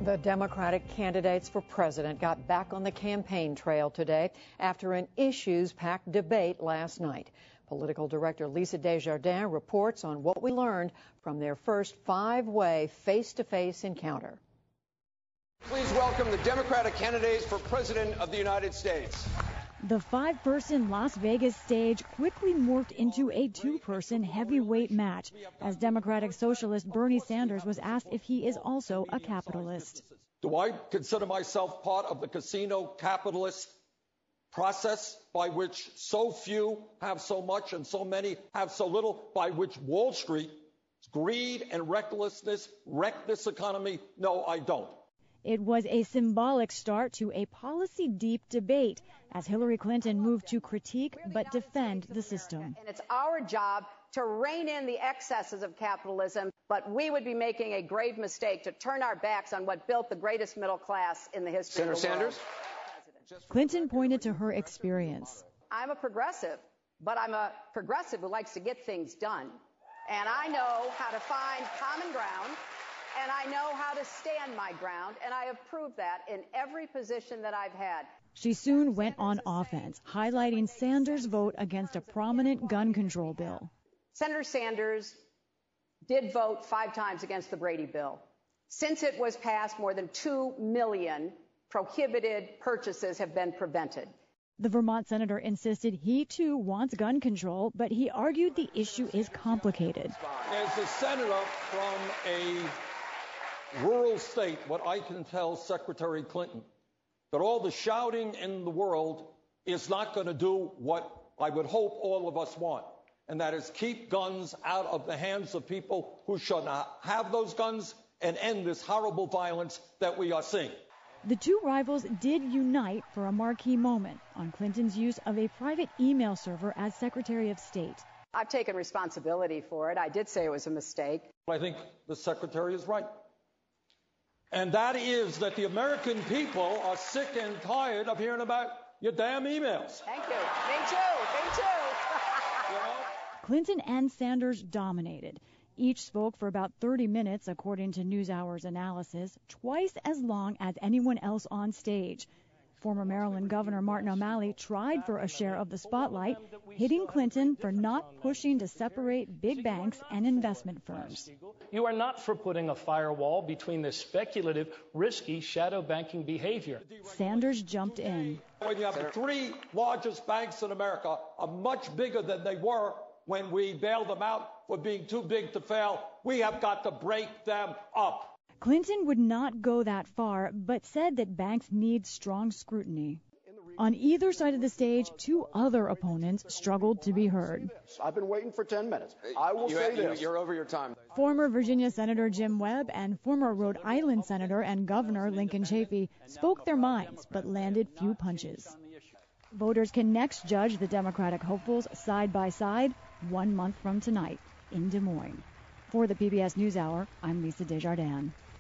The Democratic candidates for president got back on the campaign trail today after an issues-packed debate last night. Political director Lisa Desjardins reports on what we learned from their first five-way face-to-face encounter. Please welcome the Democratic candidates for president of the United States. The five-person Las Vegas stage quickly morphed into a two-person heavyweight match as Democratic socialist Bernie Sanders was asked if he is also a capitalist. Do I consider myself part of the casino capitalist process by which so few have so much and so many have so little, by which Wall Street, greed and recklessness wreck this economy? No, I don't. It was a symbolic start to a policy-deep debate as Hillary Clinton moved to critique but defend the system. And it's our job to rein in the excesses of capitalism, but we would be making a grave mistake to turn our backs on what built the greatest middle class in the history of the world. Senator Sanders? Clinton pointed to her experience. I'm a progressive, but I'm a progressive who likes to get things done. And I know how to find common ground. And I know how to stand my ground, and I have proved that in every position that I've had. She soon went on offense, highlighting Sanders' vote against a prominent gun control bill. Senator Sanders did vote 5 times against the Brady bill. Since it was passed, more than 2 million prohibited purchases have been prevented. The Vermont senator insisted he, too, wants gun control, but he argued the issue is complicated. As a senator from a rural state, what I can tell Secretary Clinton, that all the shouting in the world is not going to do what I would hope all of us want, and that is keep guns out of the hands of people who should not have those guns and end this horrible violence that we are seeing. The two rivals did unite for a marquee moment on Clinton's use of a private email server as Secretary of State. I've taken responsibility for it. I did say it was a mistake. I think the Secretary is right. And that is that the American people are sick and tired of hearing about your damn emails. Thank you. Me too. Me too. Clinton and Sanders dominated. Each spoke for about 30 minutes, according to NewsHour's analysis, twice as long as anyone else on stage. Former Maryland Governor Martin O'Malley tried for a share of the spotlight, hitting Clinton for not pushing to separate big banks and investment firms. You are not for putting a firewall between the speculative, risky shadow banking behavior. Sanders jumped in. When you have the 3 largest banks in America are much bigger than they were when we bailed them out for being too big to fail, we have got to break them up. Clinton would not go that far, but said that banks need strong scrutiny. On either side of the stage, 2 other opponents struggled to be heard. I've been waiting for 10 minutes. I will say this. You're over your time. Former Virginia Senator Jim Webb and former Rhode Island Senator and Governor Lincoln Chafee spoke their minds, but landed few punches. Voters can next judge the Democratic hopefuls side by side 1 month from tonight in Des Moines. For the PBS NewsHour, I'm Lisa Desjardins.